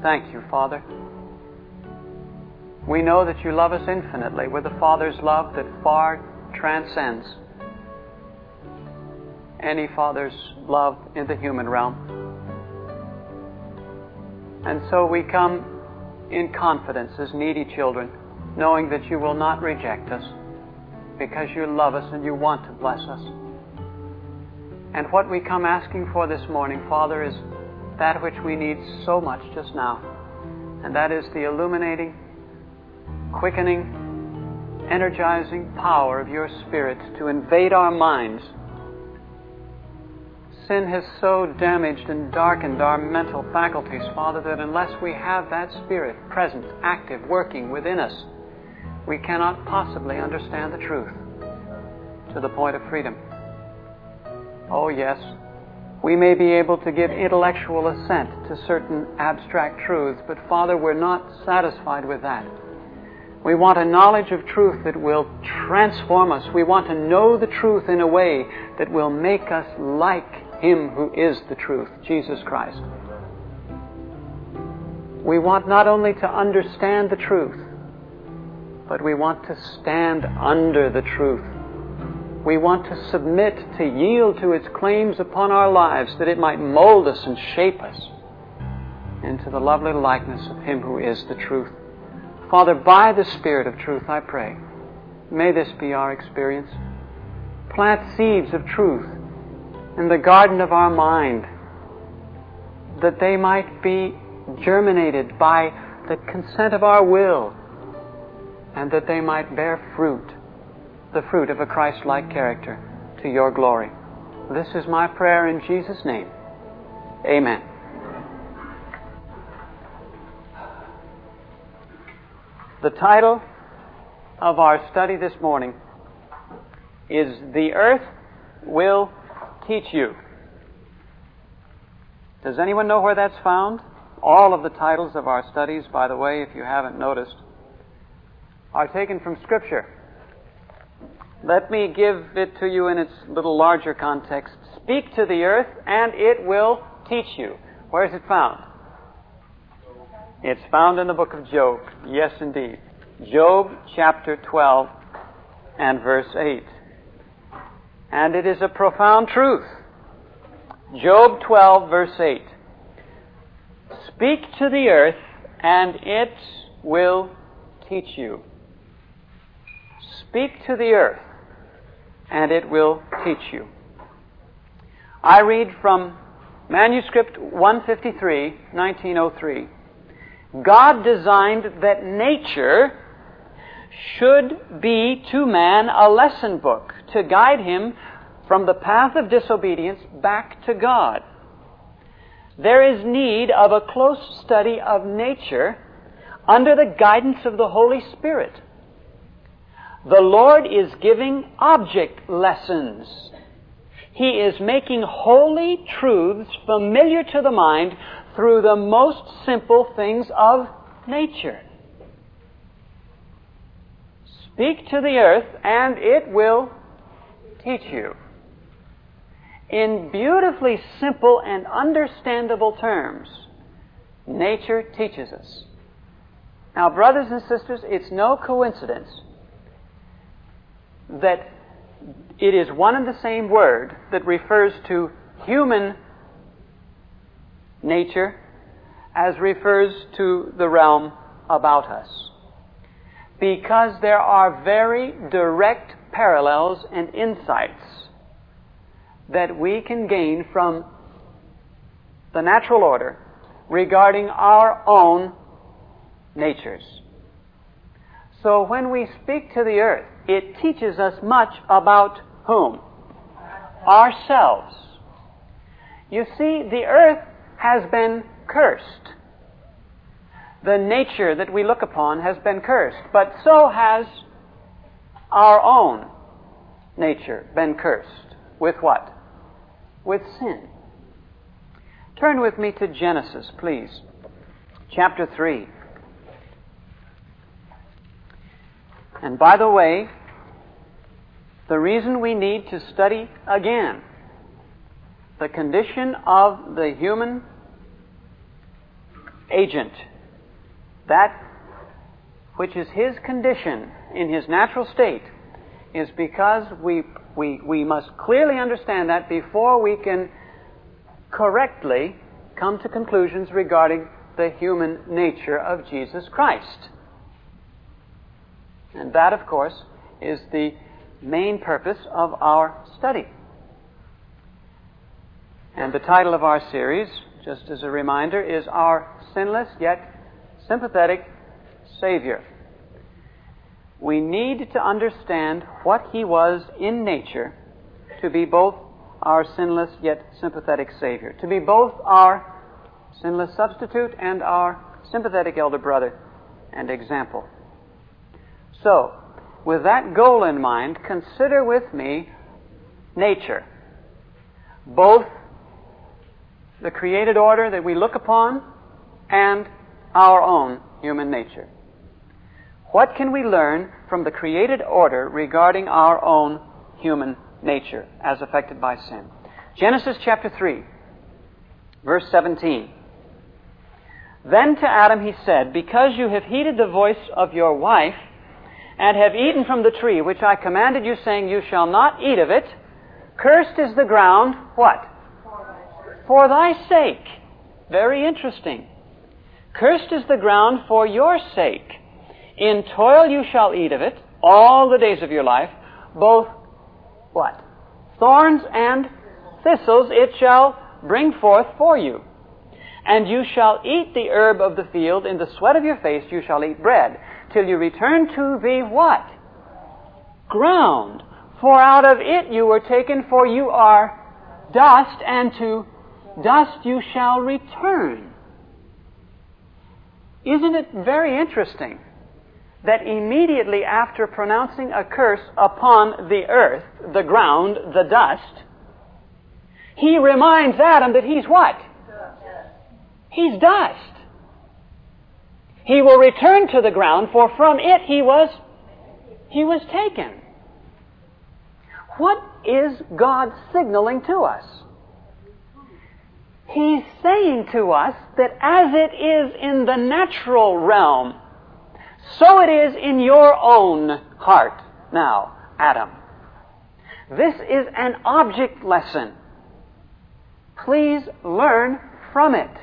Thank you, Father. We know that you love us infinitely with a Father's love that far transcends any father's love in the human realm. And so we come in confidence as needy children, knowing that you will not reject us because you love us and you want to bless us. And what we come asking for this morning, Father, is that which we need so much just now. And that is the illuminating, quickening, energizing power of your Spirit to invade our minds. Sin has so damaged and darkened our mental faculties, Father, that unless we have that Spirit present, active, working within us, we cannot possibly understand the truth to the point of freedom. Oh yes, we may be able to give intellectual assent to certain abstract truths, but Father, we're not satisfied with that. We want a knowledge of truth that will transform us. We want to know the truth in a way that will make us like Him who is the truth, Jesus Christ. We want not only to understand the truth, but we want to stand under the truth. We want to submit, to yield to its claims upon our lives, that it might mold us and shape us into the lovely likeness of Him who is the truth. Father, by the Spirit of truth, I pray, may this be our experience. Plant seeds of truth in the garden of our mind, that they might be germinated by the consent of our will, and that they might bear fruit, the fruit of a Christ-like character, to your glory. This is my prayer in Jesus' name. Amen. The title of our study this morning is The Earth Will Teach You. Does anyone know where that's found? All of the titles of our studies, by the way, if you haven't noticed, are taken from Scripture. Let me give it to you in its little larger context. Speak to the earth, and it will teach you. Where is it found? It's found in the book of Job. Yes, indeed. Job chapter 12 and verse 8. And it is a profound truth. Job 12, verse 8. Speak to the earth, and it will teach you. Speak to the earth, and it will teach you. I read from manuscript 153, 1903. God designed that nature should be to man a lesson book to guide him from the path of disobedience back to God. There is need of a close study of nature under the guidance of the Holy Spirit. The Lord is giving object lessons. He is making holy truths familiar to the mind through the most simple things of nature. Speak to the earth, and it will teach you. In beautifully simple and understandable terms, nature teaches us. Now, brothers and sisters, it's no coincidence that it is one and the same word that refers to human nature as refers to the realm about us. Because there are very direct parallels and insights that we can gain from the natural order regarding our own natures. So when we speak to the earth, it teaches us much about whom? Ourselves. You see, the earth has been cursed. The nature that we look upon has been cursed, but so has our own nature been cursed. With what? With sin. Turn with me to Genesis, please. Chapter 3. And by the way, the reason we need to study again the condition of the human agent. That which is his condition in his natural state is because we must clearly understand that before we can correctly come to conclusions regarding the human nature of Jesus Christ. And that, of course, is the main purpose of our study. And the title of our series, just as a reminder, is Our Sinless Yet Sympathetic Savior. We need to understand what He was in nature to be both our sinless yet sympathetic Savior, to be both our sinless substitute and our sympathetic elder brother and example. So, with that goal in mind, consider with me nature, both the created order that we look upon and our own human nature. What can we learn from the created order regarding our own human nature as affected by sin? Genesis chapter 3, verse 17. Then to Adam he said, because you have heeded the voice of your wife, and have eaten from the tree which I commanded you, saying, you shall not eat of it, cursed is the ground, what? For thy sake. Very interesting. Cursed is the ground for your sake. In toil you shall eat of it all the days of your life, both what? Thorns and thistles it shall bring forth for you. And you shall eat the herb of the field, in the sweat of your face you shall eat bread, till you return to the what? Ground. For out of it you were taken, for you are dust, and to dust you shall return. Isn't it very interesting that immediately after pronouncing a curse upon the earth, the ground, the dust, He reminds Adam that he's what? He's dust. He will return to the ground, for from it he was taken. What is God signaling to us? He's saying to us that as it is in the natural realm, so it is in your own heart now, Adam. This is an object lesson. Please learn from it.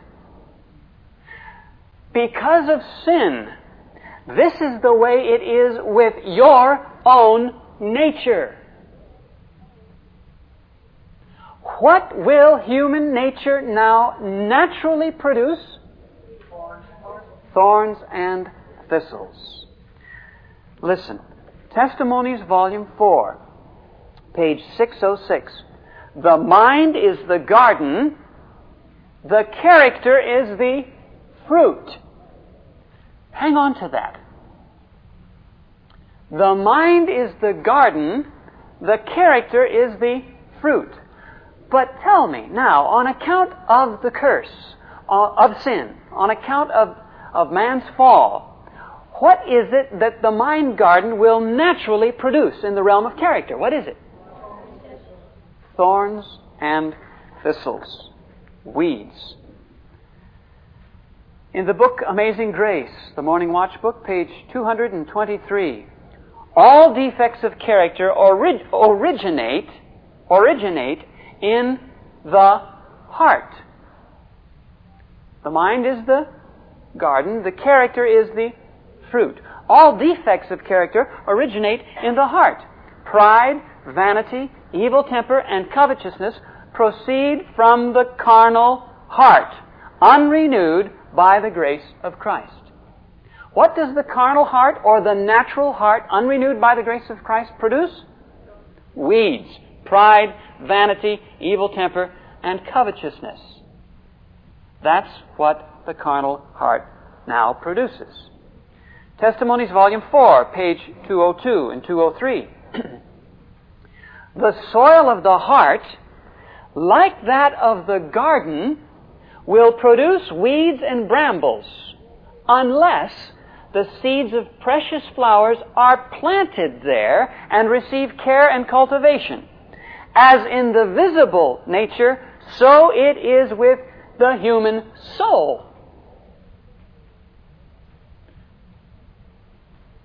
Because of sin, this is the way it is with your own nature. What will human nature now naturally produce? Thorns and thistles. Listen. Testimonies, Volume 4, page 606. The mind is the garden, the character is the fruit. Hang on to that. The mind is the garden, the character is the fruit. But tell me now, on account of the curse, of sin, on account of man's fall, what is it that the mind garden will naturally produce in the realm of character? What is it? Thorns and thistles. Weeds. In the book Amazing Grace, the Morning Watch book, page 223, all defects of character originate in the heart. The mind is the garden, the character is the fruit. All defects of character originate in the heart. Pride, vanity, evil temper, and covetousness proceed from the carnal heart, unrenewed by the grace of Christ. What does the carnal heart or the natural heart, unrenewed by the grace of Christ, produce? Weeds. Pride, vanity, evil temper, and covetousness. That's what the carnal heart now produces. Testimonies, Volume 4, page 202 and 203. The soil of the heart, like that of the garden, will produce weeds and brambles unless the seeds of precious flowers are planted there and receive care and cultivation. As in the visible nature, so it is with the human soul.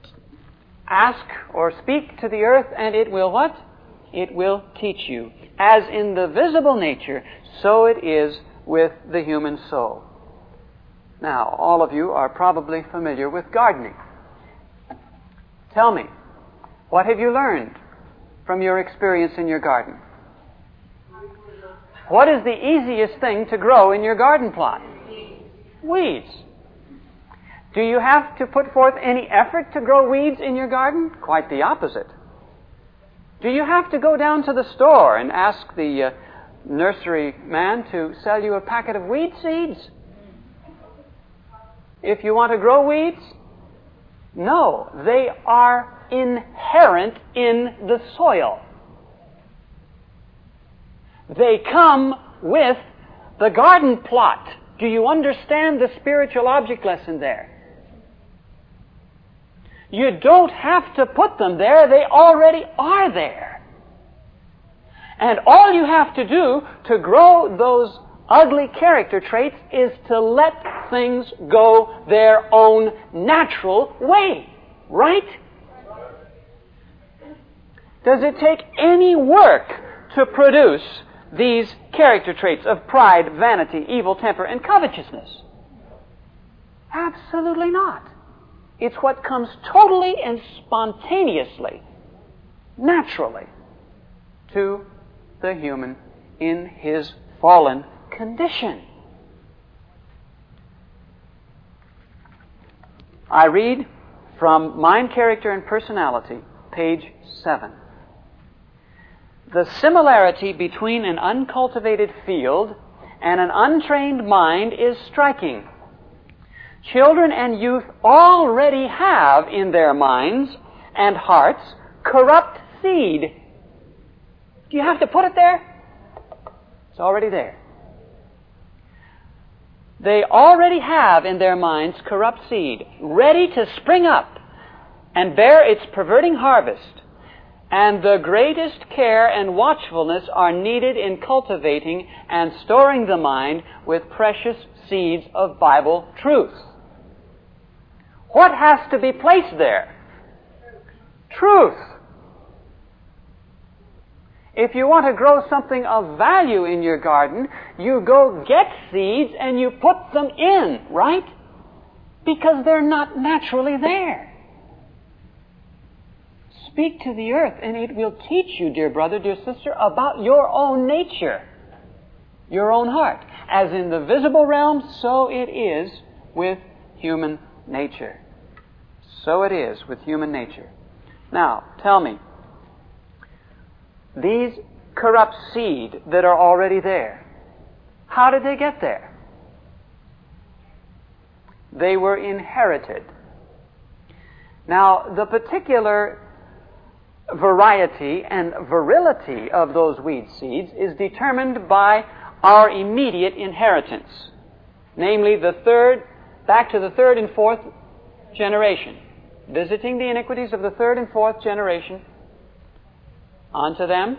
Ask or speak to the earth, and it will what? It will teach you. As in the visible nature, so it is with the human soul. Now, all of you are probably familiar with gardening. Tell me, what have you learned from your experience in your garden? What is the easiest thing to grow in your garden plot? Weeds. Do you have to put forth any effort to grow weeds in your garden? Quite the opposite. Do you have to go down to the store and ask the nursery man to sell you a packet of weed seeds? If you want to grow weeds? No, they are inherent in the soil. They come with the garden plot. Do you understand the spiritual object lesson there? You don't have to put them there. They already are there. And all you have to do to grow those ugly character traits is to let things go their own natural way. Right? Does it take any work to produce these character traits of pride, vanity, evil temper, and covetousness? Absolutely not. It's what comes totally and spontaneously, naturally, to the human in his fallen condition. I read from Mind, Character, and Personality, page 7. The similarity between an uncultivated field and an untrained mind is striking. Children and youth already have in their minds and hearts corrupt seed. Do you have to put it there? It's already there. They already have in their minds corrupt seed, ready to spring up and bear its perverting harvest. And the greatest care and watchfulness are needed in cultivating and storing the mind with precious seeds of Bible truth. What has to be placed there? Truth. If you want to grow something of value in your garden, you go get seeds and you put them in, right? Because they're not naturally there. Speak to the earth and it will teach you, dear brother, dear sister, about your own nature, your own heart. As in the visible realm, so it is with human nature. So it is with human nature. Now, tell me, these corrupt seed that are already there, how did they get there? They were inherited. Now, the particular variety and virility of those weed seeds is determined by our immediate inheritance, namely back to the third and fourth generation, visiting the iniquities of the third and fourth generation onto them.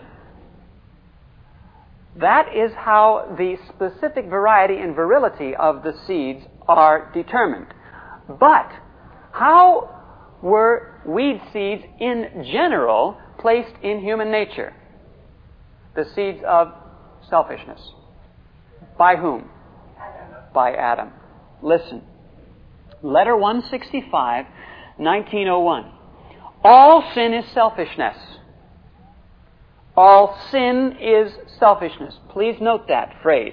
That is how the specific variety and virility of the seeds are determined. But how were weed seeds in general placed in human nature? The seeds of selfishness. By whom? By Adam. Listen. Letter 165, 1901. All sin is selfishness. All sin is selfishness. Please note that phrase.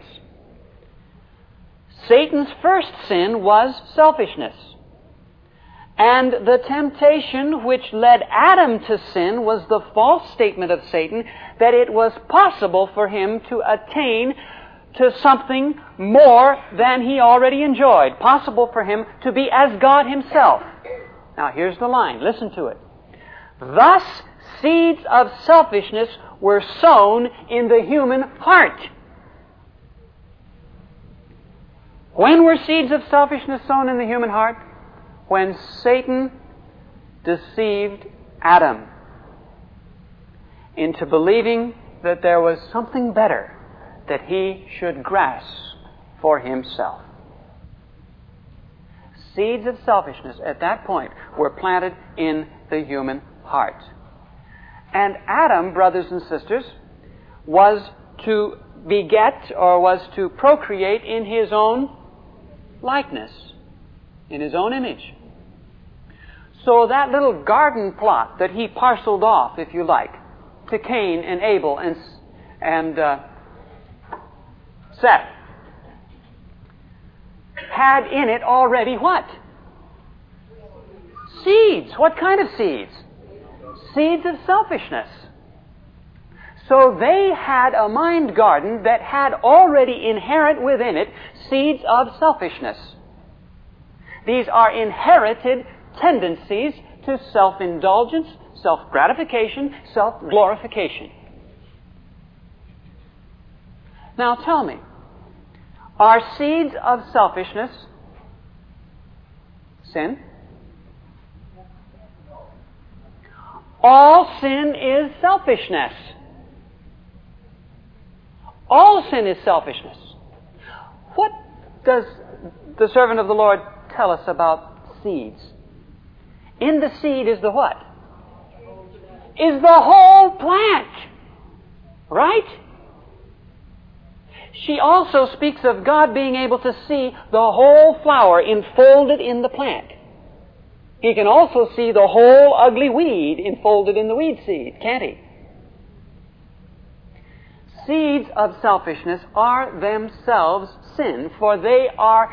Satan's first sin was selfishness. And the temptation which led Adam to sin was the false statement of Satan that it was possible for him to attain to something more than he already enjoyed. Possible for him to be as God himself. Now here's the line. Listen to it. Thus, seeds of selfishness were sown in the human heart. When were seeds of selfishness sown in the human heart? When Satan deceived Adam into believing that there was something better that he should grasp for himself. Seeds of selfishness at that point were planted in the human heart. And Adam, brothers and sisters, was to beget or was to procreate in his own likeness, in his own image. So that little garden plot that he parceled off, if you like, to Cain and Abel and Seth, had in it already what? Seeds. What kind of seeds? Seeds of selfishness. So they had a mind garden that had already inherent within it seeds of selfishness. These are inherited tendencies to self-indulgence, self-gratification, self-glorification. Now tell me, are seeds of selfishness sin? All sin is selfishness. All sin is selfishness. What does the servant of the Lord tell us about seeds? In the seed is the what? Is the whole plant. Right? She also speaks of God being able to see the whole flower enfolded in the plant. He can also see the whole ugly weed enfolded in the weed seed, can't he? Seeds of selfishness are themselves sin, for they are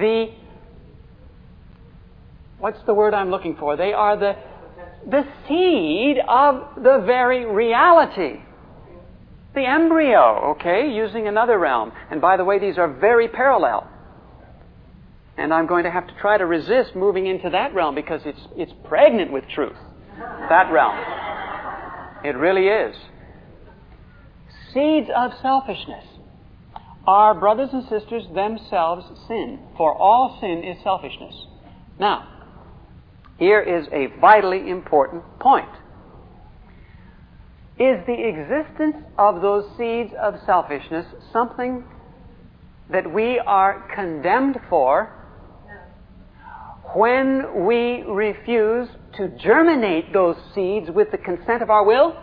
what's the word I'm looking for? They are the seed of the very reality. The embryo, okay, using another realm. And by the way, these are very parallel. And I'm going to have to try to resist moving into that realm because it's pregnant with truth. That realm. It really is. Seeds of selfishness are, brothers and sisters, themselves sin. For all sin is selfishness. Now, here is a vitally important point. Is the existence of those seeds of selfishness something that we are condemned for when we refuse to germinate those seeds with the consent of our will?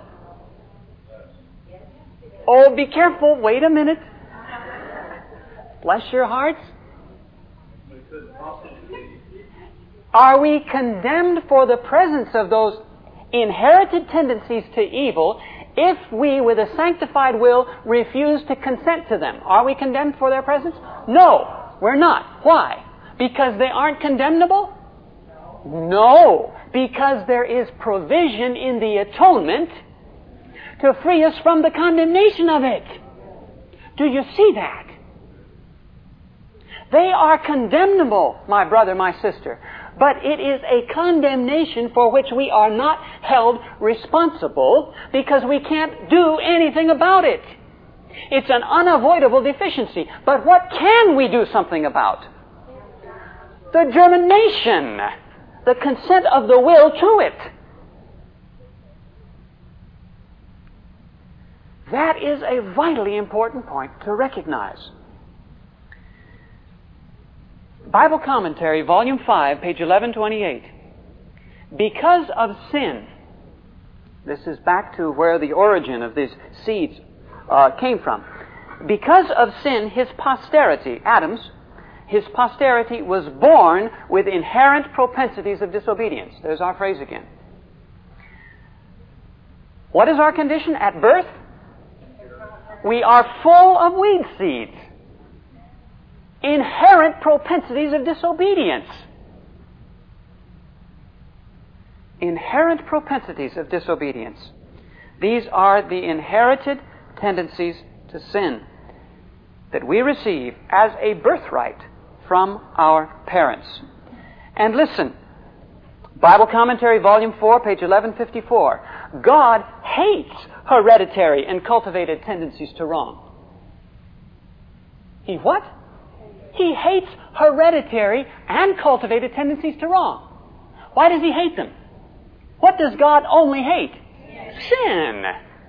Oh, be careful. Wait a minute. Bless your hearts. Are we condemned for the presence of those inherited tendencies to evil if we, with a sanctified will, refuse to consent to them? Are we condemned for their presence? No, we're not. Why? Because they aren't condemnable? No, because there is provision in the atonement to free us from the condemnation of it. Do you see that? They are condemnable, my brother, my sister. But it is a condemnation for which we are not held responsible because we can't do anything about it. It's an unavoidable deficiency. But what can we do something about? The germination, the consent of the will to it. That is a vitally important point to recognize. Bible Commentary, Volume 5, page 1128. Because of sin, this is back to where the origin of these seeds came from. Because of sin, his posterity, Adam's, his posterity was born with inherent propensities of disobedience. There's our phrase again. What is our condition at birth? We are full of weed seeds. Inherent propensities of disobedience. Inherent propensities of disobedience. These are the inherited tendencies to sin that we receive as a birthright from our parents. And listen, Bible Commentary, Volume 4, page 1154. God hates hereditary and cultivated tendencies to wrong. He what? He hates hereditary and cultivated tendencies to wrong. Why does he hate them? What does God only hate? Sin.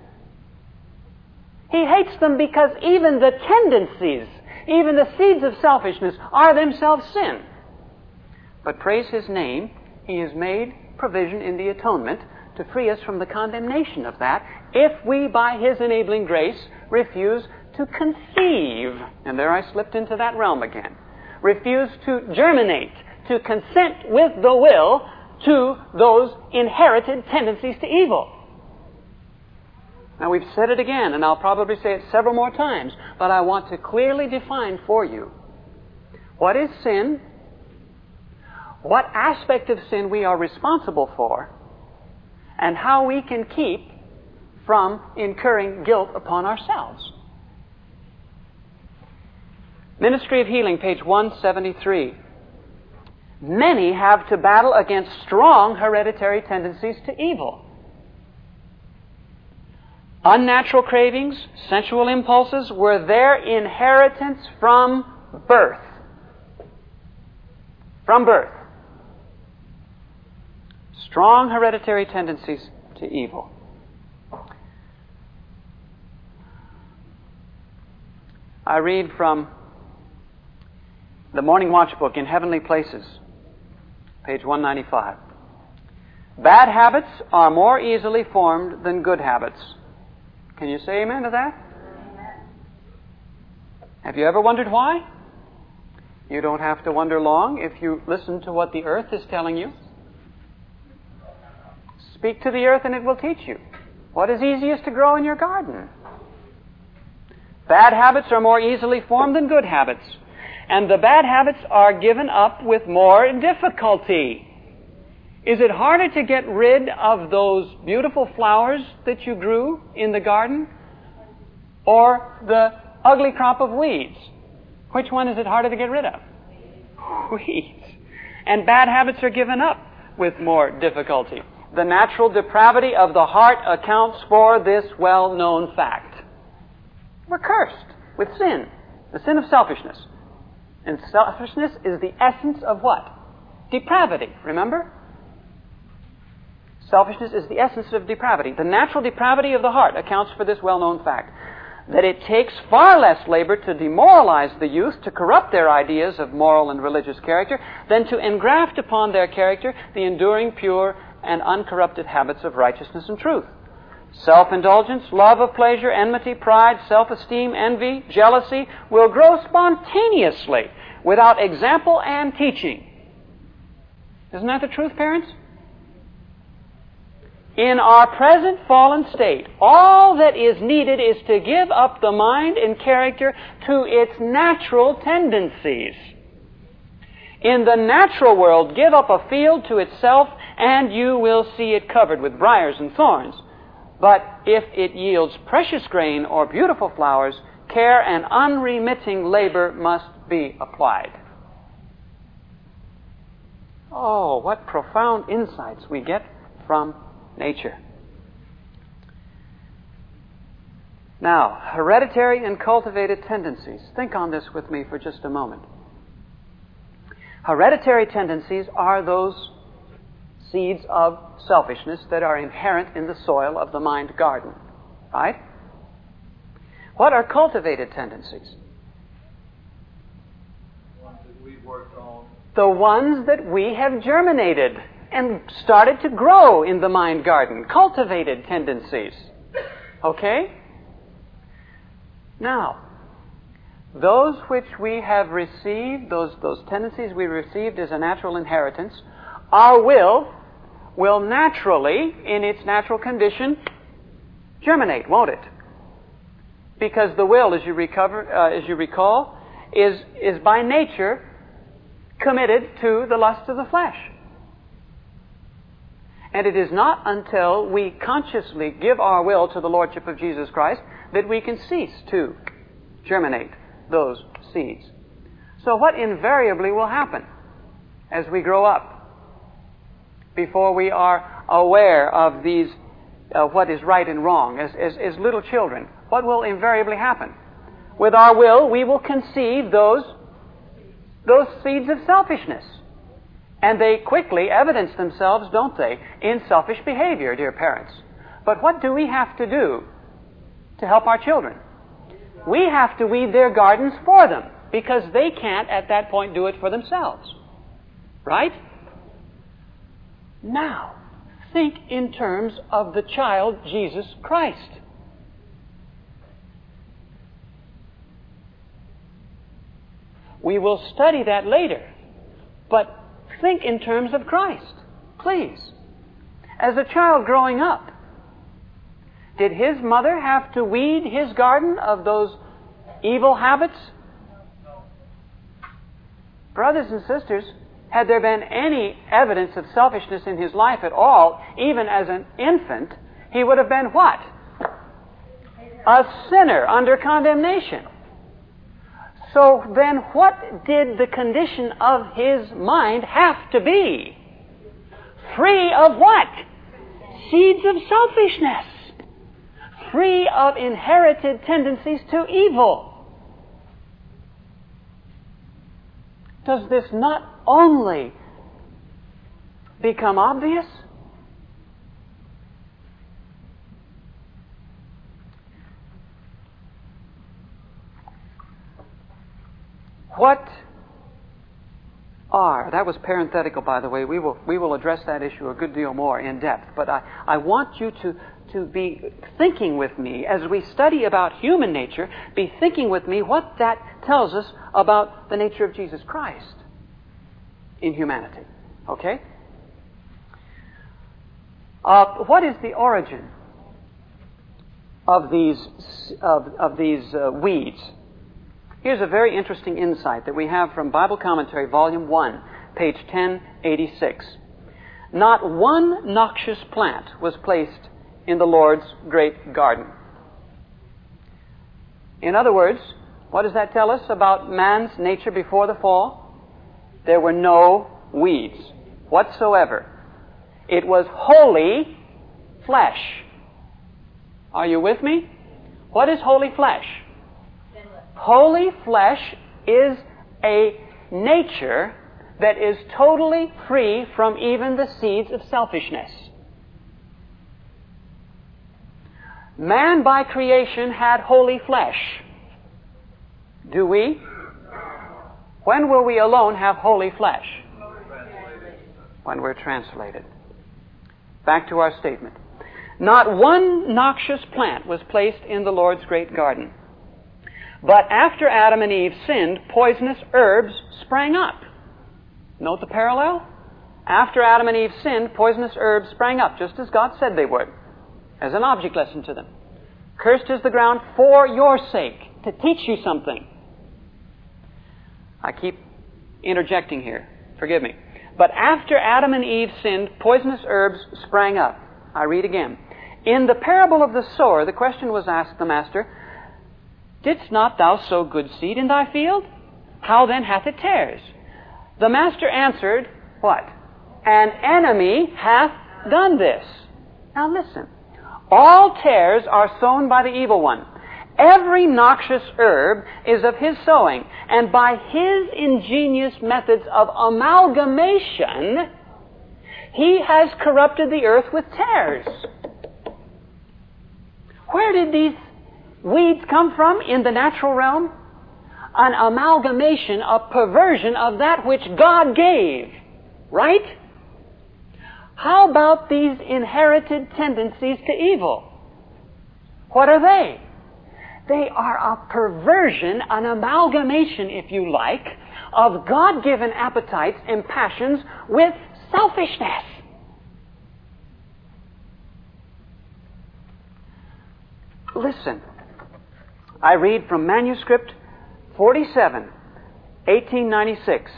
He hates them because even the tendencies, even the seeds of selfishness are themselves sin. but praise His name, He has made provision in the atonement to free us from the condemnation of that if we, by His enabling grace, refuse to conceive. And there I slipped into that realm again. Refuse to germinate, to consent with the will to those inherited tendencies to evil. Now we've said it again, and I'll probably say it several more times, but I want to clearly define for you what is sin, what aspect of sin we are responsible for, and how we can keep from incurring guilt upon ourselves. Ministry of Healing, page 173. Many have to battle against strong hereditary tendencies to evil. Unnatural cravings, sensual impulses were their inheritance from birth. From birth. Strong hereditary tendencies to evil. I read from the Morning Watch book in Heavenly Places, page 195. Bad habits are more easily formed than good habits. Can you say amen to that? Have you ever wondered why? You don't have to wonder long if you listen to what the earth is telling you. Speak to the earth and it will teach you. What is easiest to grow in your garden? Bad habits are more easily formed than good habits. And the bad habits are given up with more difficulty. Is it harder to get rid of those beautiful flowers that you grew in the garden? Or the ugly crop of weeds? Which one is it harder to get rid of? Weeds. And bad habits are given up with more difficulty. The natural depravity of the heart accounts for this well-known fact. We're cursed with sin, the sin of selfishness. And selfishness is the essence of what? Depravity, remember? Selfishness is the essence of depravity. The natural depravity of the heart accounts for this well-known fact, that it takes far less labor to demoralize the youth, to corrupt their ideas of moral and religious character, than to engraft upon their character the enduring, pure, and uncorrupted habits of righteousness and truth. Self-indulgence, love of pleasure, enmity, pride, self-esteem, envy, jealousy will grow spontaneously without example and teaching. Isn't that the truth, parents? In our present fallen state, all that is needed is to give up the mind and character to its natural tendencies. In the natural world, give up a field to itself and you will see it covered with briars and thorns. But if it yields precious grain or beautiful flowers, care and unremitting labor must be applied. Oh, what profound insights we get from nature. Now, hereditary and cultivated tendencies. Think on this with me for just a moment. Hereditary tendencies are those seeds of selfishness that are inherent in the soil of the mind garden. Right? What are cultivated tendencies? The ones that we've worked on. The ones that we have germinated and started to grow in the mind garden. Cultivated tendencies. Okay? Now, those which we have received, those tendencies we received as a natural inheritance, our will naturally, in its natural condition, germinate, won't it? Because the will, as you recall, is by nature committed to the lusts of the flesh. And it is not until we consciously give our will to the Lordship of Jesus Christ that we can cease to germinate those seeds. So what invariably will happen as we grow up, before we are aware of these, what is right and wrong, as little children, what will invariably happen? With our will, we will conceive those seeds of selfishness. And they quickly evidence themselves, don't they, in selfish behavior, dear parents. But what do we have to do to help our children? We have to weed their gardens for them, because they can't at that point do it for themselves. Right? Now, think in terms of the child Jesus Christ. We will study that later. But think in terms of Christ, please. As a child growing up, did his mother have to weed his garden of those evil habits? Brothers and sisters, had there been any evidence of selfishness in his life at all, even as an infant, he would have been what? A sinner under condemnation. So then what did the condition of his mind have to be? Free of what? Seeds of selfishness. Free of inherited tendencies to evil. Does this not only become obvious? What are, that was parenthetical, by the way. We will address that issue a good deal more in depth. But I want you to be thinking with me, as we study about human nature, be thinking with me what that tells us about the nature of Jesus Christ in humanity. Okay? What is the origin of these weeds? Here's a very interesting insight that we have from Bible Commentary, Volume 1, page 1086. Not one noxious plant was placed in the Lord's great garden. In other words, what does that tell us about man's nature before the fall? There were no weeds whatsoever. It was holy flesh. Are you with me? What is holy flesh? Holy flesh is a nature that is totally free from even the seeds of selfishness. Man by creation had holy flesh. Do we? When will we alone have holy flesh? When we're translated. Back to our statement. Not one noxious plant was placed in the Lord's great garden. But after Adam and Eve sinned, poisonous herbs sprang up. Note the parallel? After Adam and Eve sinned, poisonous herbs sprang up, just as God said they would, as an object lesson to them. Cursed is the ground for your sake, to teach you something. I keep interjecting here. Forgive me. But after Adam and Eve sinned, poisonous herbs sprang up. I read again. In the parable of the sower, the question was asked the master, Didst not thou sow good seed in thy field? How then hath it tares? The master answered, what? An enemy hath done this. Now listen. All tares are sown by the evil one. Every noxious herb is of his sowing, and by his ingenious methods of amalgamation, he has corrupted the earth with tares. Where did these weeds come from in the natural realm? An amalgamation, a perversion of that which God gave. Right? How about these inherited tendencies to evil? What are they? They are a perversion, an amalgamation, if you like, of God-given appetites and passions with selfishness. Listen. I read from manuscript 47, 1896.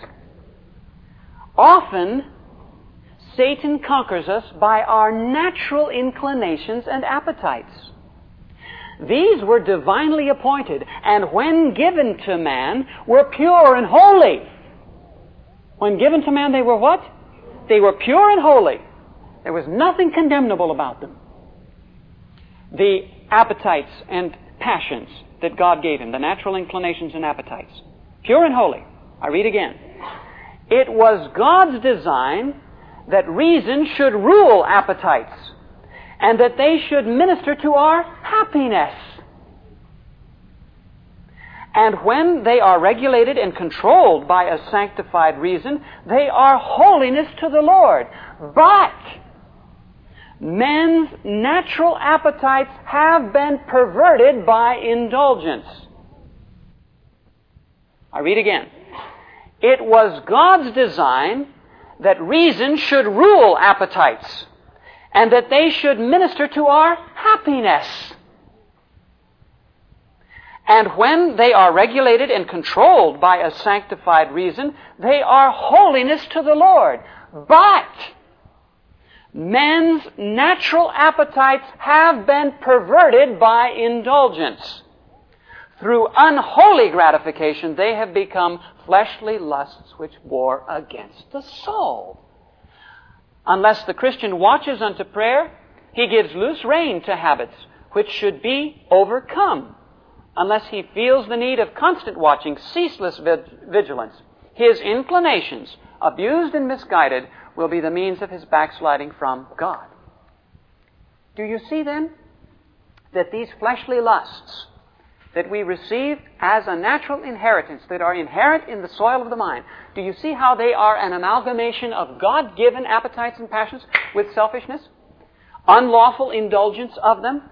Often, Satan conquers us by our natural inclinations and appetites. These were divinely appointed, and when given to man, were pure and holy. When given to man, they were what? They were pure and holy. There was nothing condemnable about them. The appetites and passions that God gave him, the natural inclinations and appetites. Pure and holy. I read again. It was God's design that reason should rule appetites, and that they should minister to our happiness. And when they are regulated and controlled by a sanctified reason, they are holiness to the Lord. But men's natural appetites have been perverted by indulgence. I read again. It was God's design that reason should rule appetites, and that they should minister to our happiness. And when they are regulated and controlled by a sanctified reason, they are holiness to the Lord. But men's natural appetites have been perverted by indulgence. Through unholy gratification, they have become fleshly lusts which war against the soul. Unless the Christian watches unto prayer, he gives loose rein to habits which should be overcome. Unless he feels the need of constant watching, ceaseless vigilance, his inclinations, abused and misguided, will be the means of his backsliding from God. Do you see then that these fleshly lusts that we receive as a natural inheritance, that are inherent in the soil of the mind, do you see how they are an amalgamation of God-given appetites and passions with selfishness? Unlawful indulgence of them?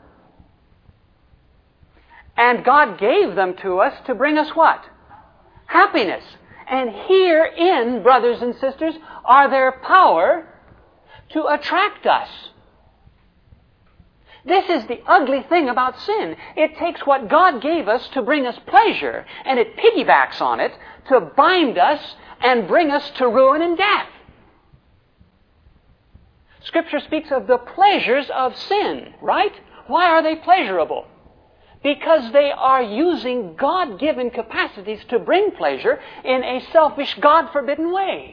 And God gave them to us to bring us what? Happiness. And herein, brothers and sisters, are their power to attract us. This is the ugly thing about sin. It takes what God gave us to bring us pleasure, and it piggybacks on it to bind us and bring us to ruin and death. Scripture speaks of the pleasures of sin, right? Why are they pleasurable? Because they are using God-given capacities to bring pleasure in a selfish, God-forbidden way.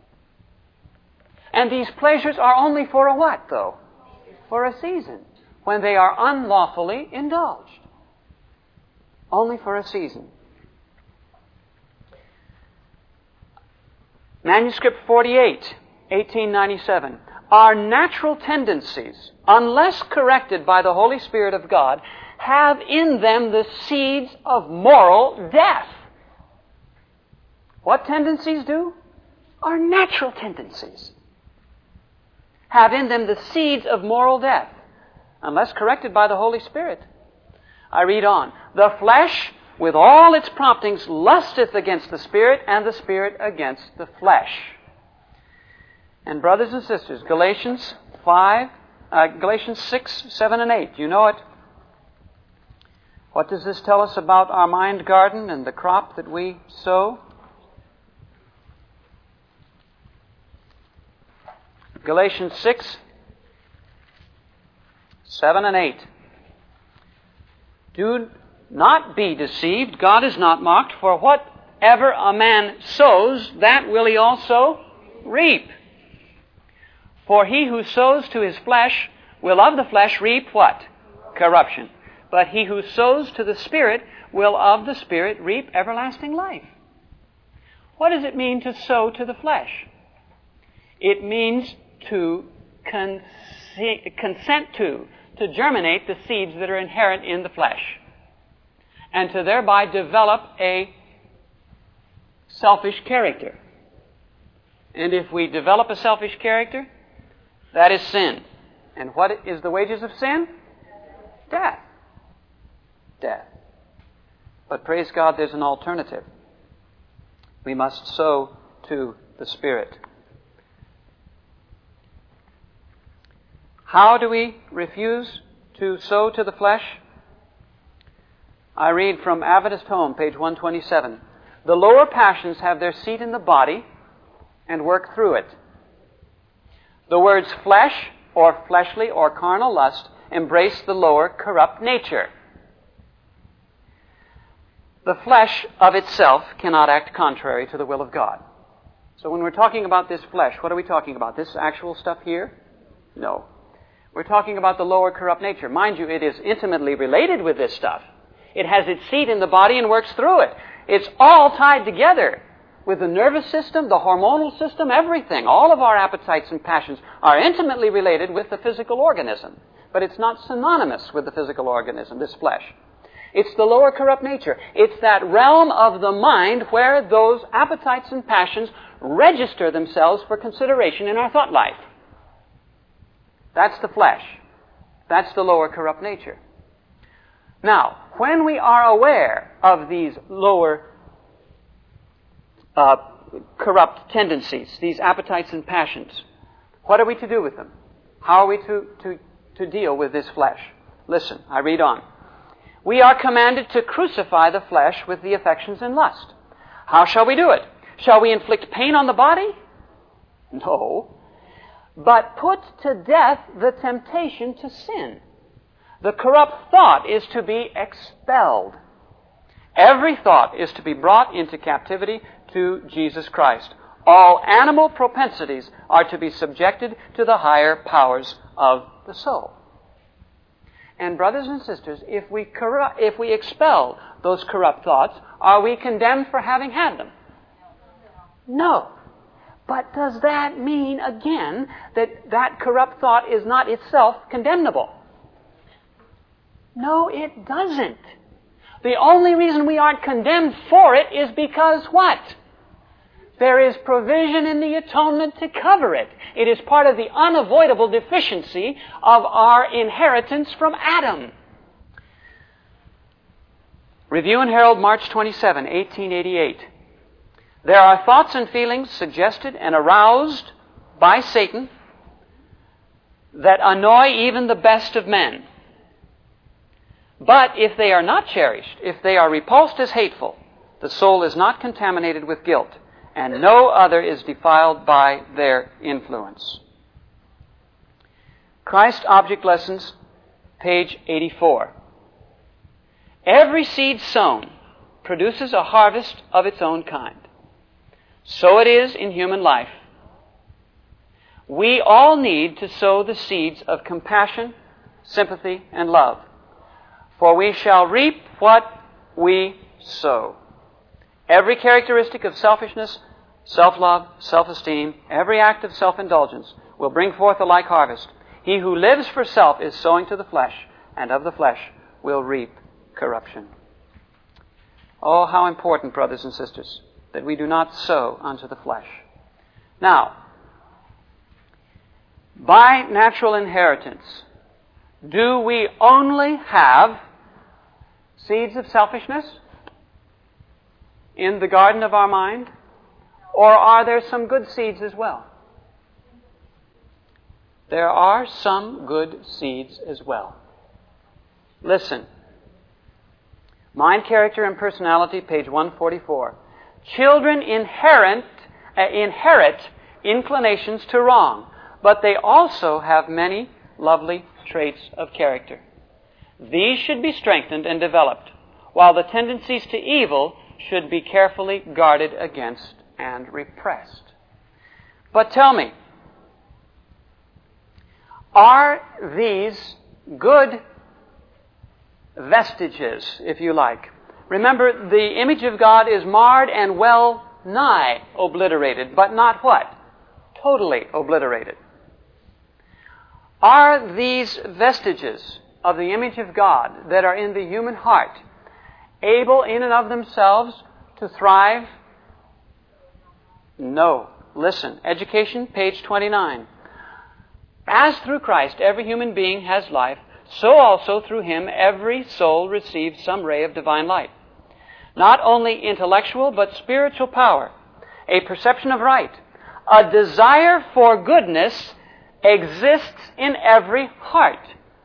And these pleasures are only for a what, though? For a season, when they are unlawfully indulged. Only for a season. Manuscript 48, 1897. Our natural tendencies, unless corrected by the Holy Spirit of God, have in them the seeds of moral death. What tendencies do? Our natural tendencies have in them the seeds of moral death, unless corrected by the Holy Spirit. I read on. The flesh, with all its promptings, lusteth against the Spirit, and the Spirit against the flesh. And brothers and sisters, Galatians 6, 7, and 8. You know it. What does this tell us about our mind garden and the crop that we sow? Galatians 6, 7 and 8. Do not be deceived. God is not mocked. For whatever a man sows, that will he also reap. For he who sows to his flesh will of the flesh reap what? Corruption. But he who sows to the Spirit will of the Spirit reap everlasting life. What does it mean to sow to the flesh? It means to consent to germinate the seeds that are inherent in the flesh, and to thereby develop a selfish character. And if we develop a selfish character, that is sin. And what is the wages of sin? Death. Death. But praise God, there's an alternative. We must sow to the Spirit. How do we refuse to sow to the flesh? I read from Adventist Home, page 127. The lower passions have their seat in the body and work through it. The words flesh or fleshly or carnal lust embrace the lower corrupt nature. The flesh of itself cannot act contrary to the will of God. So when we're talking about this flesh, what are we talking about? This actual stuff here? No. We're talking about the lower corrupt nature. Mind you, it is intimately related with this stuff. It has its seat in the body and works through it. It's all tied together with the nervous system, the hormonal system, everything. All of our appetites and passions are intimately related with the physical organism. But it's not synonymous with the physical organism, this flesh. It's the lower corrupt nature. It's that realm of the mind where those appetites and passions register themselves for consideration in our thought life. That's the flesh. That's the lower corrupt nature. Now, when we are aware of these lower corrupt tendencies, these appetites and passions, what are we to do with them? How are we to deal with this flesh? Listen, I read on. We are commanded to crucify the flesh with the affections and lust. How shall we do it? Shall we inflict pain on the body? No. But put to death the temptation to sin. The corrupt thought is to be expelled. Every thought is to be brought into captivity to Jesus Christ. All animal propensities are to be subjected to the higher powers of the soul. And brothers and sisters, if we expel those corrupt thoughts, are we condemned for having had them? No. But does that mean, again, that corrupt thought is not itself condemnable? No, it doesn't. The only reason we aren't condemned for it is because what? There is provision in the atonement to cover it. It is part of the unavoidable deficiency of our inheritance from Adam. Review and Herald, March 27, 1888. There are thoughts and feelings suggested and aroused by Satan that annoy even the best of men. But if they are not cherished, if they are repulsed as hateful, the soul is not contaminated with guilt, and no other is defiled by their influence. Christ Object Lessons, page 84. Every seed sown produces a harvest of its own kind. So it is in human life. We all need to sow the seeds of compassion, sympathy, and love. For we shall reap what we sow. Every characteristic of selfishness, self-love, self-esteem, every act of self-indulgence will bring forth a like harvest. He who lives for self is sowing to the flesh, and of the flesh will reap corruption. Oh, how important, brothers and sisters, that we do not sow unto the flesh. Now, by natural inheritance, do we only have seeds of selfishness in the garden of our mind? Or are there some good seeds as well? There are some good seeds as well. Listen. Mind, Character, and Personality, page 144. Children inherit inclinations to wrong, but they also have many lovely traits of character. These should be strengthened and developed, while the tendencies to evil should be carefully guarded against and repressed. But tell me, are these good vestiges, if you like? Remember, the image of God is marred and well nigh obliterated, but not what? Totally obliterated. Are these vestiges of the image of God that are in the human heart able in and of themselves to thrive? No. Listen, Education, page 29. As through Christ every human being has life, so also through him every soul receives some ray of divine light. Not only intellectual, but spiritual power, a perception of right, a desire for goodness exists in every heart.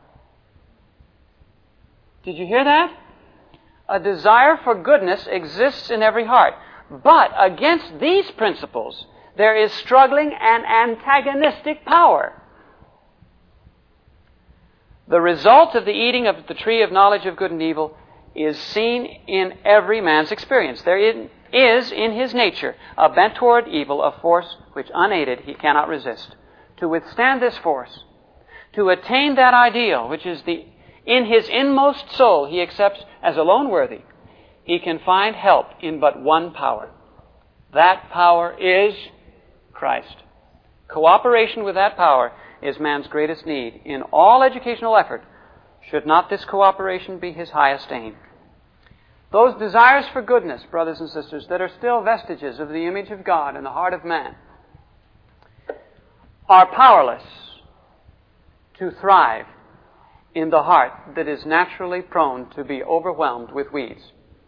Did you hear that? A desire for goodness exists in every heart. But against these principles, there is struggling and antagonistic power. The result of the eating of the tree of knowledge of good and evil is seen in every man's experience. There is in his nature a bent toward evil, a force which unaided he cannot resist. To withstand this force, to attain that ideal which is in his inmost soul he accepts as alone worthy, he can find help in but one power. That power is Christ. Cooperation with that power is man's greatest need. In all educational effort, should not this cooperation be his highest aim? Those desires for goodness, brothers and sisters, that are still vestiges of the image of God in the heart of man, are powerless to thrive in the heart that is naturally prone to be overwhelmed with weeds.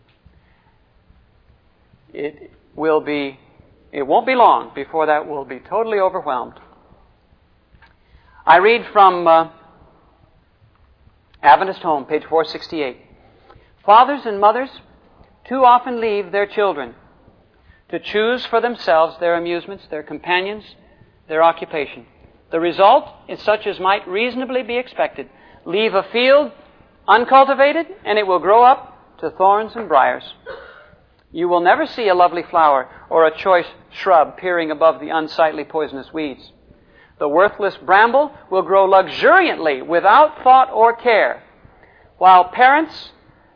It won't be long before that will be totally overwhelmed. I read from Adventist Home, page 468. Fathers and mothers too often leave their children to choose for themselves their amusements, their companions, their occupation. The result is such as might reasonably be expected. Leave a field uncultivated, and it will grow up to thorns and briars. You will never see a lovely flower or a choice shrub peering above the unsightly poisonous weeds. The worthless bramble will grow luxuriantly without thought or care, while plants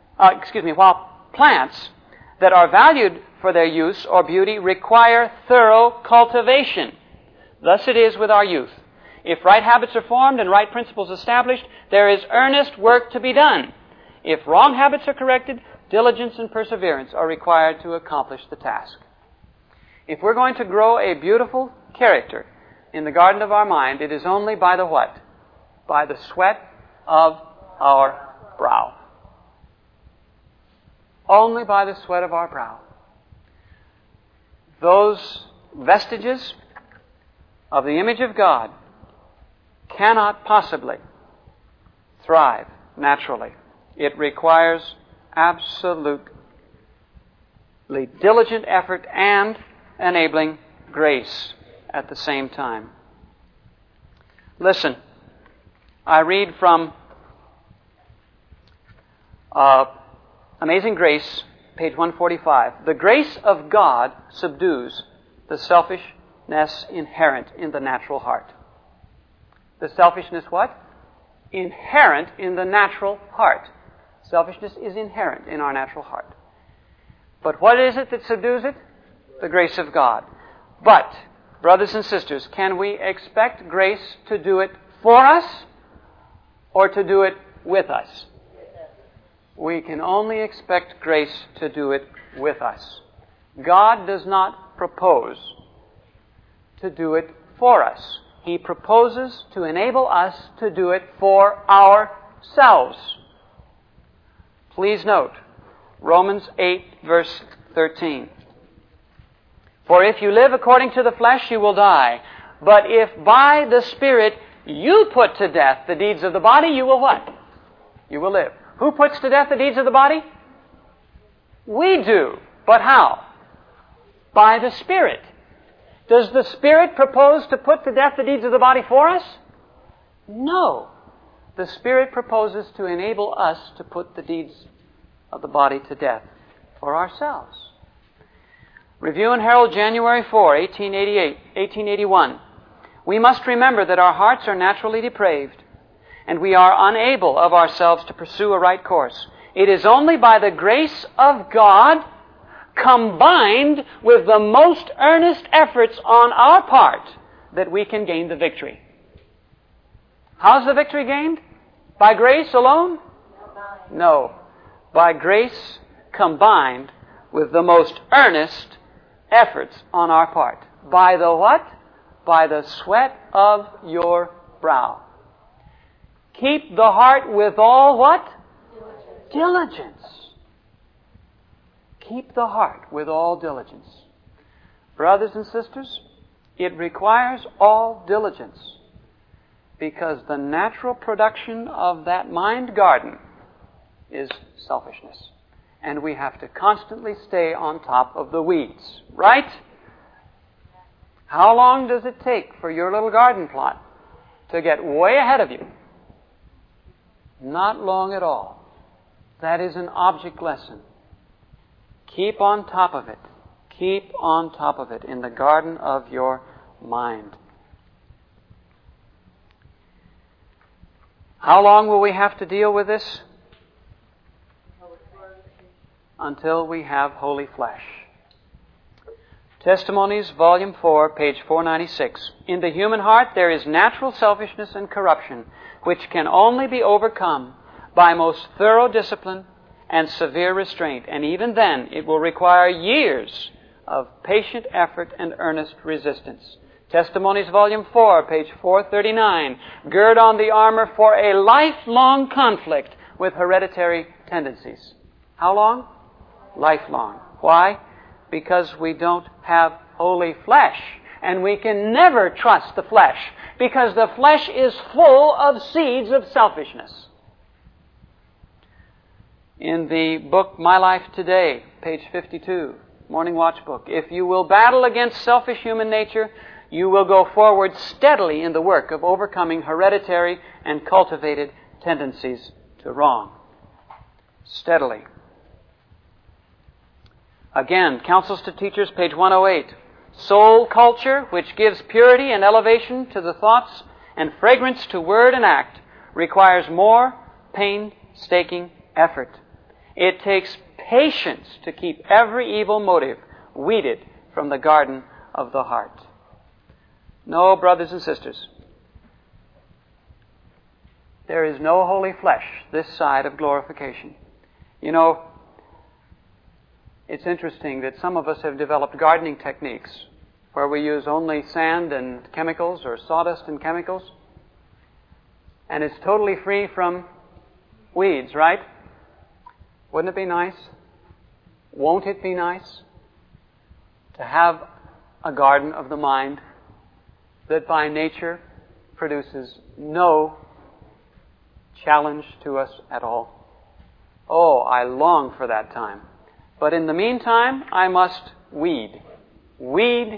that are valued for their use or beauty require thorough cultivation. Thus it is with our youth. If right habits are formed and right principles established, there is earnest work to be done. If wrong habits are corrected, diligence and perseverance are required to accomplish the task. If we're going to grow a beautiful character in the garden of our mind, it is only by the what? By the sweat of our brow. Only by the sweat of our brow. Those vestiges of the image of God cannot possibly thrive naturally. It requires absolutely diligent effort and enabling grace at the same time. Listen, I read from Amazing Grace, page 145. The grace of God subdues the selfishness inherent in the natural heart. The selfishness what? Inherent in the natural heart. Selfishness is inherent in our natural heart. But what is it that subdues it? The grace of God. But, brothers and sisters, can we expect grace to do it for us or to do it with us? We can only expect grace to do it with us. God does not propose to do it for us. He proposes to enable us to do it for ourselves. Please note, Romans 8, verse 13. For if you live according to the flesh, you will die. But if by the Spirit you put to death the deeds of the body, you will what? You will live. Who puts to death the deeds of the body? We do. But how? By the Spirit. Does the Spirit propose to put to death the deeds of the body for us? No. The Spirit proposes to enable us to put the deeds of the body to death for ourselves. Review and Herald, January 4, 1881. We must remember that our hearts are naturally depraved, and we are unable of ourselves to pursue a right course. It is only by the grace of God, combined with the most earnest efforts on our part, that we can gain the victory. How's the victory gained? By grace alone? No. By grace combined with the most earnest efforts on our part. By the what? By the sweat of your brow. Keep the heart with all what? Diligence. Keep the heart with all diligence. Brothers and sisters, it requires all diligence, because the natural production of that mind garden is selfishness. And we have to constantly stay on top of the weeds. Right? How long does it take for your little garden plot to get way ahead of you? Not long at all. That is an object lesson. Keep on top of it. Keep on top of it in the garden of your mind. How long will we have to deal with this? Until we have holy flesh. Testimonies, Volume 4, page 496. In the human heart there is natural selfishness and corruption, which can only be overcome by most thorough discipline and severe restraint. And even then, it will require years of patient effort and earnest resistance. Testimonies, Volume 4, page 439. Gird on the armor for a lifelong conflict with hereditary tendencies. How long? Lifelong. Why? Because we don't have holy flesh. And we can never trust the flesh, because the flesh is full of seeds of selfishness. In the book My Life Today, page 52, Morning Watch book, if you will battle against selfish human nature, you will go forward steadily in the work of overcoming hereditary and cultivated tendencies to wrong. Steadily. Again, Counsels to Teachers, page 108. Soul culture, which gives purity and elevation to the thoughts and fragrance to word and act, requires more painstaking effort. It takes patience to keep every evil motive weeded from the garden of the heart. No, brothers and sisters, there is no holy flesh this side of glorification. You know, it's interesting that some of us have developed gardening techniques where we use only sand and chemicals or sawdust and chemicals. And it's totally free from weeds, right? Wouldn't it be nice? Won't it be nice to have a garden of the mind that by nature produces no challenge to us at all? Oh, I long for that time. But in the meantime, I must weed. Weed.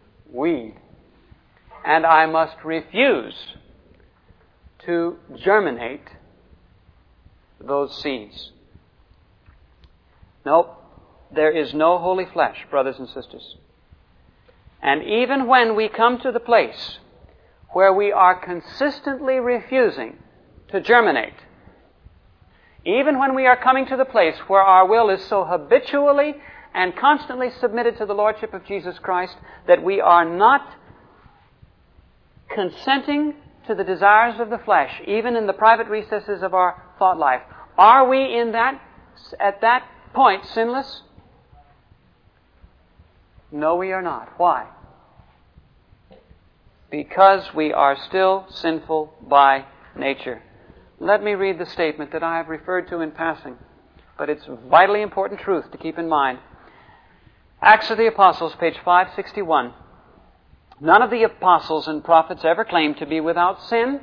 And I must refuse to germinate those seeds. Nope. There is no holy flesh, brothers and sisters. And even when we come to the place where we are consistently refusing to germinate, even when we are coming to the place where our will is so habitually and constantly submitted to the Lordship of Jesus Christ that we are not consenting to the desires of the flesh, even in the private recesses of our thought life, are we at that point sinless? No, we are not. Why? Because we are still sinful by nature. Let me read the statement that I have referred to in passing, but it's vitally important truth to keep in mind. Acts of the Apostles, page 561. None of the apostles and prophets ever claimed to be without sin.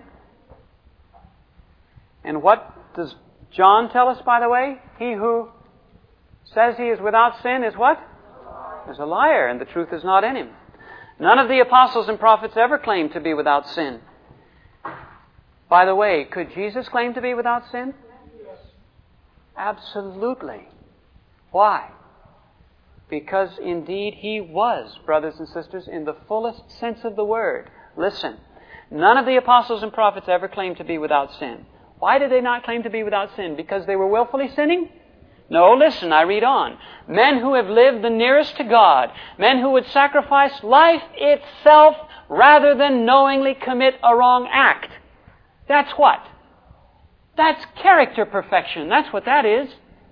And what does John tell us, by the way? He who says he is without sin is what? Is a liar, and the truth is not in him. None of the apostles and prophets ever claimed to be without sin. By the way, could Jesus claim to be without sin? Yes. Absolutely. Why? Because indeed He was, brothers and sisters, in the fullest sense of the word. Listen, none of the apostles and prophets ever claimed to be without sin. Why did they not claim to be without sin? Because they were willfully sinning? No, listen, I read on. Men who have lived the nearest to God, men who would sacrifice life itself rather than knowingly commit a wrong act. That's what? That's character perfection. That's what that is.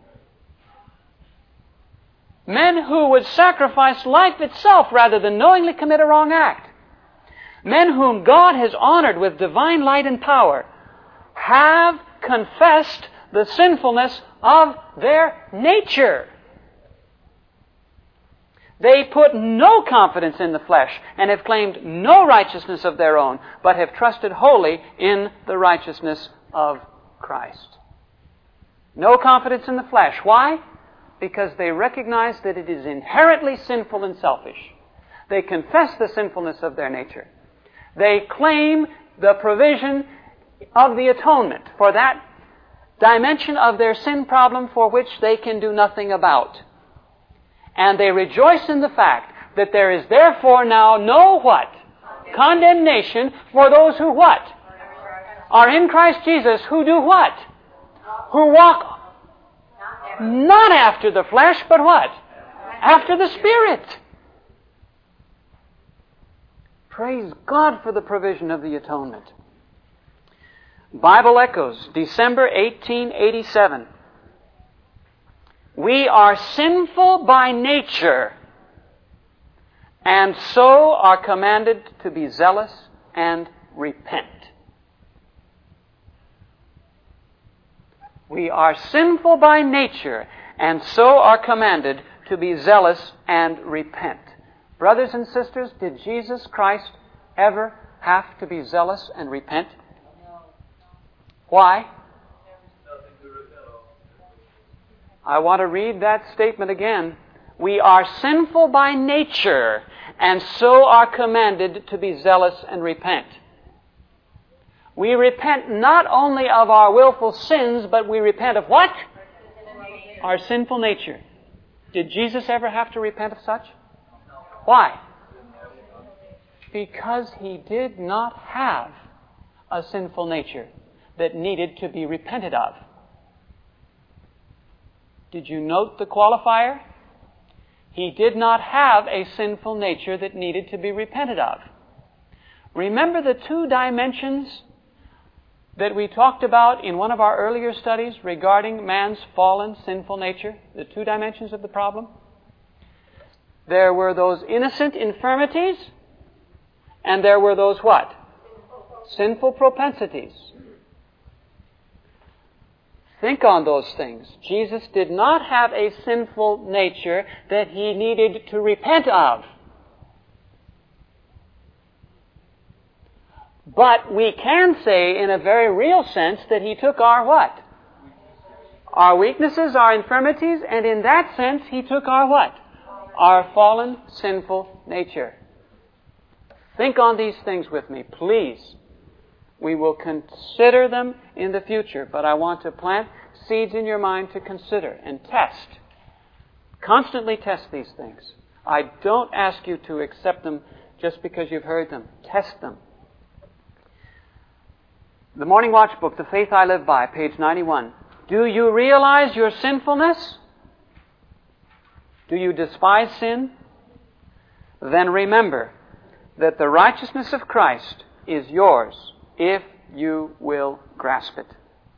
Men who would sacrifice life itself rather than knowingly commit a wrong act. Men whom God has honored with divine light and power have confessed the sinfulness of their nature. They put no confidence in the flesh and have claimed no righteousness of their own, but have trusted wholly in the righteousness of Christ. No confidence in the flesh. Why? Because they recognize that it is inherently sinful and selfish. They confess the sinfulness of their nature. They claim the provision of the atonement for that dimension of their sin problem for which they can do nothing about. And they rejoice in the fact that there is therefore now no what? Condemnation for those who what? Are in Christ Jesus, who do what? Who walk not after the flesh, but what? After the Spirit. Praise God for the provision of the atonement. Bible Echoes, December 1887. We are sinful by nature, and so are commanded to be zealous and repent. We are sinful by nature, and so are commanded to be zealous and repent. Brothers and sisters, did Jesus Christ ever have to be zealous and repent? Why? I want to read that statement again. We are sinful by nature, and so are commanded to be zealous and repent. We repent not only of our willful sins, but we repent of what? Our sinful nature. Did Jesus ever have to repent of such? Why? Because He did not have a sinful nature that needed to be repented of. Did you note the qualifier? He did not have a sinful nature that needed to be repented of. Remember the two dimensions that we talked about in one of our earlier studies regarding man's fallen, sinful nature? The two dimensions of the problem? There were those innocent infirmities, and there were those what? Sinful propensities. Think on those things. Jesus did not have a sinful nature that He needed to repent of. But we can say in a very real sense that He took our what? Our weaknesses, our infirmities, and in that sense He took our what? Our fallen, sinful nature. Think on these things with me, please. We will consider them in the future, but I want to plant seeds in your mind to consider and test. Constantly test these things. I don't ask you to accept them just because you've heard them. Test them. The Morning Watch book, The Faith I Live By, page 91. Do you realize your sinfulness? Do you despise sin? Then remember that the righteousness of Christ is yours if you will grasp it.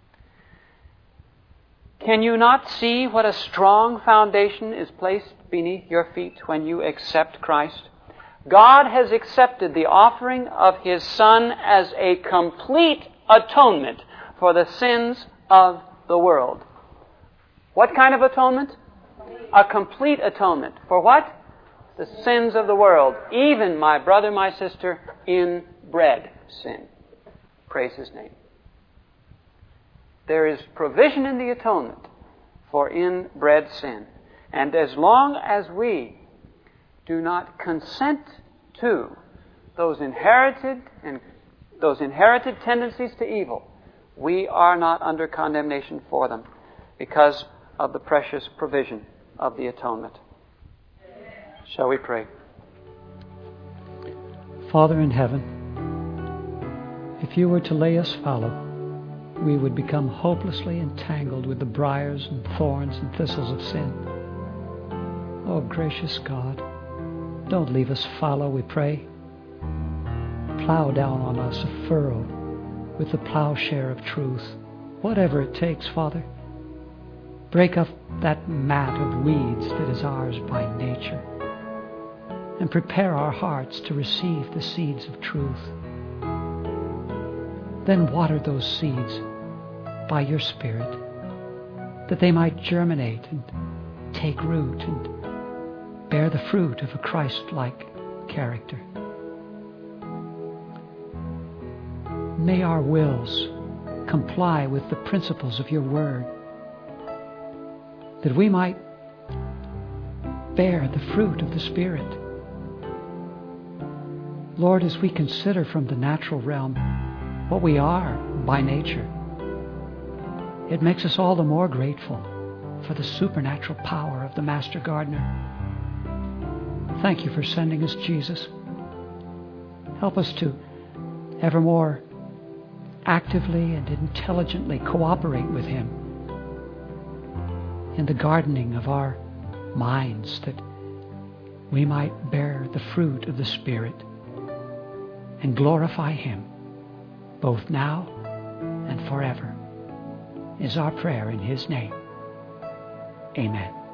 Can you not see what a strong foundation is placed beneath your feet when you accept Christ? God has accepted the offering of His Son as a complete atonement for the sins of the world. What kind of atonement? A complete atonement. For what? The sins of the world. Even, my brother, my sister, inbred sin. Praise His name. There is provision in the atonement for inbred sin. And as long as we do not consent to those inherited tendencies to evil, we are not under condemnation for them because of the precious provision of the atonement. Shall we pray? Father in heaven, if you were to lay us fallow, we would become hopelessly entangled with the briars and thorns and thistles of sin. Oh, gracious God, don't leave us fallow, we pray. Plow down on us a furrow with the plowshare of truth, whatever it takes, Father. Break up that mat of weeds that is ours by nature, and prepare our hearts to receive the seeds of truth. Then water those seeds by your Spirit, that they might germinate and take root and bear the fruit of a Christ-like character. May our wills comply with the principles of your Word, that we might bear the fruit of the Spirit. Lord, as we consider from the natural realm what we are by nature, it makes us all the more grateful for the supernatural power of the Master Gardener. Thank you for sending us Jesus. Help us to evermore actively and intelligently cooperate with Him in the gardening of our minds, that we might bear the fruit of the Spirit and glorify Him both now and forever, is our prayer in His name. Amen.